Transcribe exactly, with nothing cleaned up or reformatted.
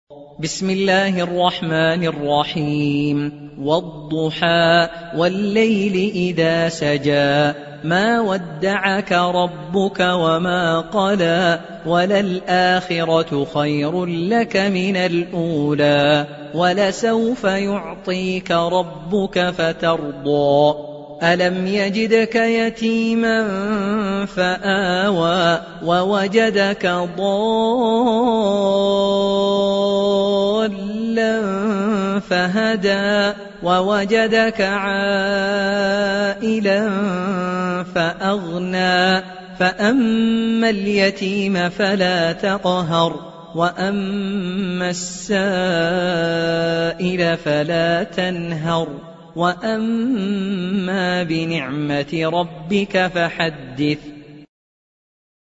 بسم الله الرحمن الرحيم والضحى والليل إذا سجى ما ودعك ربك وما قلى وللآخرة خير لك من الأولى ولسوف يعطيك ربك فترضى ألم يجدك يتيما فآوى ووجدك ضالا فهدى ووجدك عائلا فأغنى فأما اليتيم فلا تقهر وأما السائل فلا تنهر وأما بنعمة ربك فحدث